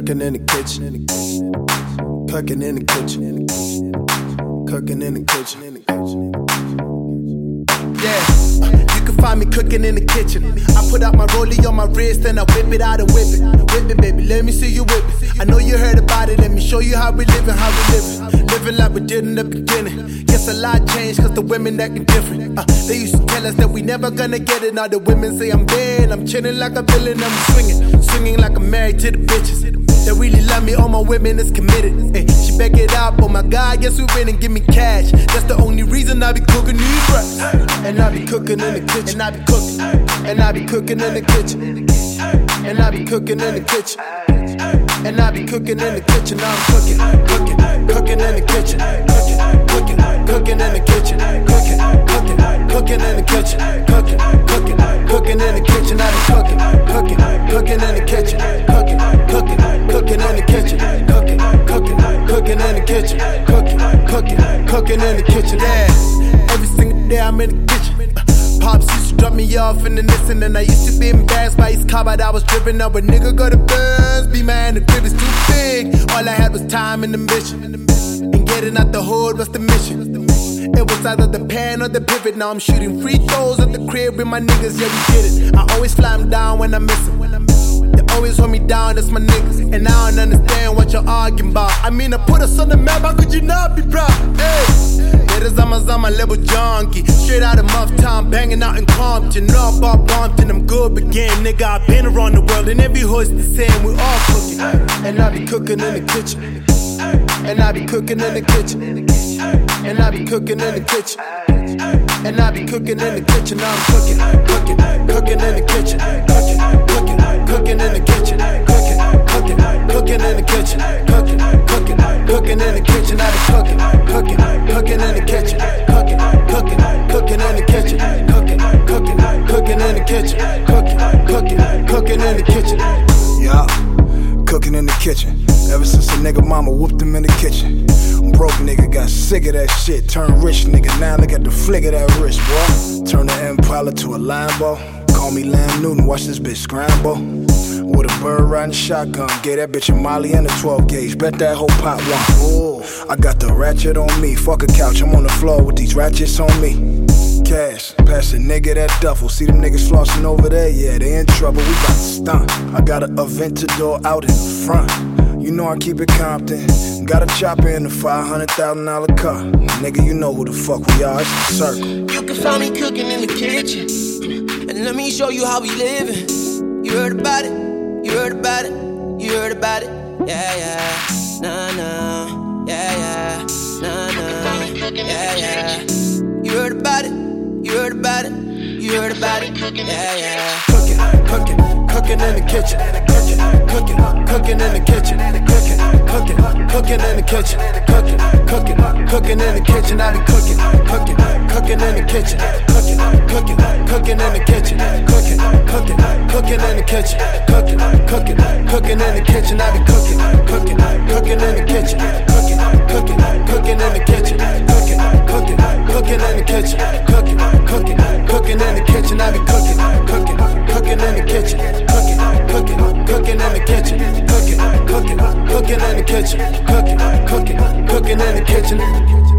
Cooking in the kitchen. Cooking in the kitchen. Cooking in the kitchen. Yeah, you can find me cooking in the kitchen. I put out my rollie on my wrist and I whip it out and whip it. Whip it, baby, let me see you whip it. I know you heard about it, let me show you how we living, Living like we did in the beginning. Guess a lot changed cause the women acting different. They used to tell us that we never gonna get it. Now the women say I'm dead, I'm chilling like a villain, I'm swinging like I'm married to the bitches. They really love me, all my women is committed. Hey, she back it up, oh my God, guess we win and give me cash. That's the only reason I be cooking these rice. And I be cooking in the kitchen, I be cooking. And I be cooking in the kitchen. And I be cooking in the kitchen. And I be cooking in the kitchen, I'm cooking in the kitchen, cooking in the kitchen, cooking in the kitchen, cooking in the kitchen, I be cooking in the kitchen, cooking in the kitchen, cooking in the kitchen, cooking in the kitchen, yeah. Every single day I'm in the kitchen. Pops used to drop me off in the Nissan, and I used to be embarrassed by his car, but I was driven up. A nigga got a buzz, be man, the crib is too big. All I had was time and ambition, and getting out the hood was the mission. It was either the pan or the pivot. Now I'm shooting free throws at the crib with my niggas, yeah we did it. I always fly them down when I miss them. They always hold me down, that's my niggas. And I don't understand what you're arguing about. I mean, I put us on the map, how could you not be proud? Hey. Zama level junkie, straight out of Muff Town, banging out in Compton. All about Brompton, I'm good but game, nigga. I've been around the world and every hood's the same. We all cooking, and I be cooking in the kitchen. And I be cooking in the kitchen. And I be cooking in the kitchen. And I be cooking in the kitchen. I'm cooking in the kitchen. Cooking in the kitchen. Cooking in the kitchen. Cooking in the kitchen. I be cooking in the kitchen. Cooking in the kitchen. Cooking in the kitchen. Cooking in the kitchen. Yeah, cooking in the kitchen. Ever since a nigga mama whooped him in the kitchen. Broke nigga got sick of that shit. Turned rich nigga, now look at the flick of that wrist, boy. Turn the Impala to a Lambo. Call me Lam Newton, watch this bitch scramble. With a bird riding shotgun, gave that bitch a Molly and a 12 gauge. Bet that whole pot won. Ooh, I got the ratchet on me. Fuck a couch, I'm on the floor with these ratchets on me. Cash, pass a nigga that duffel. See them niggas flossing over there, yeah, they in trouble. We got to stunt. I got a Aventador out in the front. You know I keep it Compton. Got a chopper in the $500,000 car. Nigga, you know who the fuck we are, it's the circle. You can find me cooking in the kitchen. And let me show you how we living. You heard about it, you heard about it, you heard about it. Yeah, yeah, nah, nah, yeah, yeah, nah, nah, yeah, yeah. You heard about it, you heard about it, you heard about it, yeah, yeah. Cooking in the kitchen. Cooking in the kitchen. Cooking in the kitchen. Cooking in the kitchen. I be cooking in the kitchen. Cooking in the kitchen. Cooking in the kitchen. Cooking in the kitchen. I be cooking in the kitchen. Cooking in the kitchen. Cooking in the kitchen. Cooking in the kitchen. I be cooking in the kitchen. Cooking in the kitchen. Cooking in the kitchen. Cooking in the kitchen.